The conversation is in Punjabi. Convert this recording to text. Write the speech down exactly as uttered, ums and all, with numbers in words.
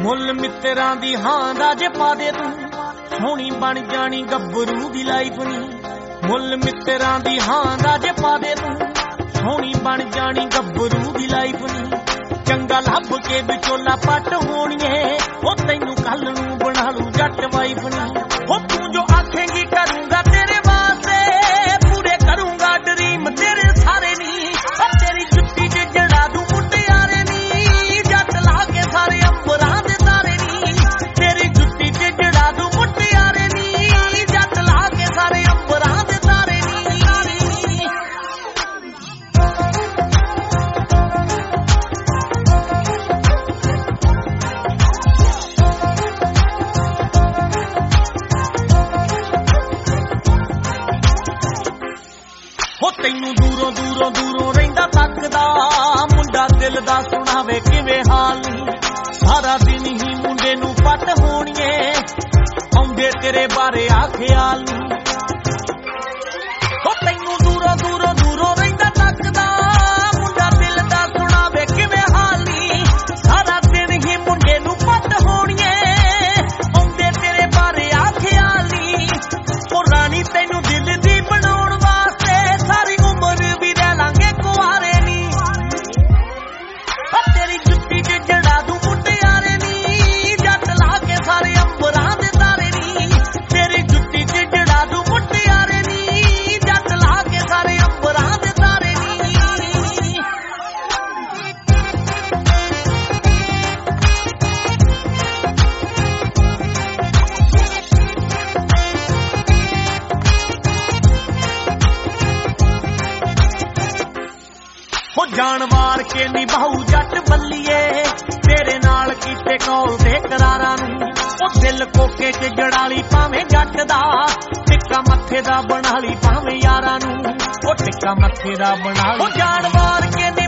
ਮੁੱਲ ਮਿੱਤਰਾਂ ਦੀ ਹਾਂ ਦਾ ਜੇ ਪਾ ਦੇ ਤੂੰ, ਸੋਹਣੀ ਬਣ ਜਾਣੀ ਗੱਭਰੂ ਦੀ ਲਾਈਫ ਨੀ। ਮੁੱਲ ਮਿੱਤਰਾਂ ਦੀ ਹਾਂ ਦਾ ਜੇ ਪਾ ਦੇ ਤੂੰ, ਸੋਹਣੀ ਬਣ ਜਾਣੀ ਗੱਭਰੂ ਦੀ ਲਾਈਫ ਨੀ। ਚੰਗਾ ਲੱਭ ਕੇ ਵਿਚੋਲਾ ਪੱਟ ਹੋਣੀਏ, ਉਹ ਤੈਨੂੰ ਕੱਲ ਨੂੰ ਬਣਾ ਲੂ ਜੱਟ ਵਾਈਫ ਨੀ। ਉਹ ਤੂੰ ਜੋ ਆਖੇਂਗੀ ਕਰੂੰਗਾ ਤੇਰੇ ਵਾਸਤੇ, ਪੂਰੇ ਕਰੂੰਗਾ ਡਰੀਮ ਤੇਰੇ ਸਾਰੇ ਨੀ। ਉਹ ਤੇਰੀ ਜੁੱਤੀ ਚ ਜੜਾ ਦੂੰ ਮੁਟਿਆਰੇ ਨੀ, ਜੱਟ ਲਾ ਕੇ ਸਾਰੇ ਅੰਬਰਾਂ ਦੇ ਤਾਰੇ ਨੀ। ਤੇਰੀ ਜੁੱਤੀ ਚ ਜੜਾ ਦੂੰ ਮੁਟਿਆਰੇ ਨੀ, ਜੱਟ ਲਾ ਕੇ ਸਾਰੇ ਅੰਬਰਾਂ ਦੇ ਤਾਰੇ ਨੀ। ਹੋ ਤੈਨੂੰ ਦੂਰੋਂ ਦੂਰੋਂ ਦੂਰੋਂ ਰਹਿੰਦਾ ਤੱਕਦਾ, ਮੁੰਡਾ ਦਿਲ ਦਾ ਸੁਣਾਵੇ ਕਿਵੇਂ ਹਾਲ ਨੀ। ਸਾਰਾ ਦਿਨ ਹੀ ਮੁੰਡੇ ਨੂੰ ਪੱਟ ਹੋਣੀਏ, ਆਉਂਦੇ ਤੇਰੇ ਬਾਰੇ ਆ ਖਿਆਲ ਨੀ। ਹੋ ਤੈਨੂੰ ਦੂਰੋਂ ਦੂਰੋਂ ਦੂਰੋਂ ਰਹਿੰਦਾ ਤੱਕਦਾ, ਮੁੰਡਾ ਦਿਲ ਦਾ ਸੁਣਾਵੇ ਕਿਵੇਂ ਹਾਲ ਨੀ। ਸਾਰਾ ਦਿਨ ਹੀ ਮੁੰਡੇ ਨੂੰ ਪੱਟ ਹੋਣੀਏ, ਆਉਂਦੇ ਤੇਰੇ ਬਾਰੇ ਆ ਖਿਆਲ ਨੀ। ਉਹ ਰਾਣੀ ਤੈਨੂੰ ਦਿਲ ਦੀ ਬਣਾਉਣ ਵਾਸਤੇ ਸਾਰੀ ਉਮਰ ਵੀ ਰਹਿ ਲਾਂਗੇ ਕੁਆਰੇ ਨੀ। ਤੇਰੀ ਜੁੱਤੀ ਚ ਜੜਾ ਦੂੰ ਮੁਟਿਆਰੇ ਨੀ, ਜੱਟ ਲਾ ਕੇ ਸਾਰੇ ਅੰਬਰਾਂ ਦੇ ਤਾਰੇ ਨੀ। ਤੇਰੀ ਜੁੱਤੀ ਚ ਜੜਾ ਦੂੰ ਮੁਟਿਆਰੇ ਨੀ, ਜੱਟ ਲਾ ਕੇ ਸਾਰੇ ਅੰਬਰਾਂ ਦੇ ਤਾਰੇ ਨੀ। ਹੋ ਜਾਣ ਵਾਰ ਕੇ ਨਿਭਾਊ ਜੱਟ ਬੱਲੀਏ, ਤੇਰੇ ਨਾਲ ਕੀਤੇ ਕੌਲ ਦੇ ਕਰਾਰਾਂ ਨੂੰ। ਉਹ ਦਿਲ ਕੋਕੇ ਚ ਜੜਾਲੀ ਭਾਵੇਂ ਜੱਟ ਦਾ, ਟਿੱਕਾ ਮੱਥੇ ਦਾ ਬਣਾ ਲਈ ਭਾਵੇਂ ਯਾਰਾਂ ਨੂੰ। ਉਹ ਟਿੱਕਾ ਮੱਥੇ ਦਾ ਬਣਾ ਲਈ। ਉਹ ਜਾਣ ਵਾਰ ਕੇ